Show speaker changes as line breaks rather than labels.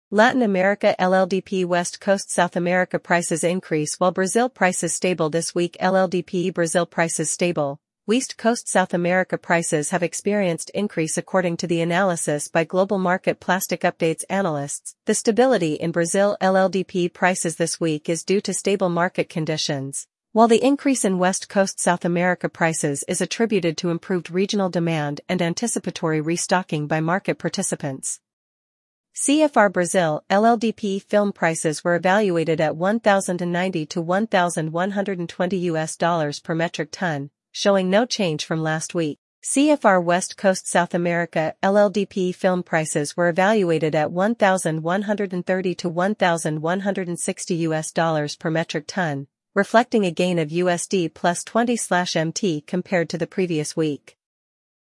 Latin America LLDP West Coast South America prices increase while Brazil prices stable this week. LLDP Brazil prices stable. West Coast South America prices have experienced increase according to the analysis by Global Market Plastic Updates analysts. The stability in Brazil LLDP prices this week is due to stable market conditions, while the increase in West Coast South America prices is attributed to improved regional demand and anticipatory restocking by market participants. CFR Brazil LLDP film prices were evaluated at $1,090 to $1,120 per metric ton, showing no change from last week. CFR West Coast South America LLDP film prices were evaluated at $1,130 to $1,160 per metric ton, reflecting a gain of USD plus 20/MT compared to the previous week.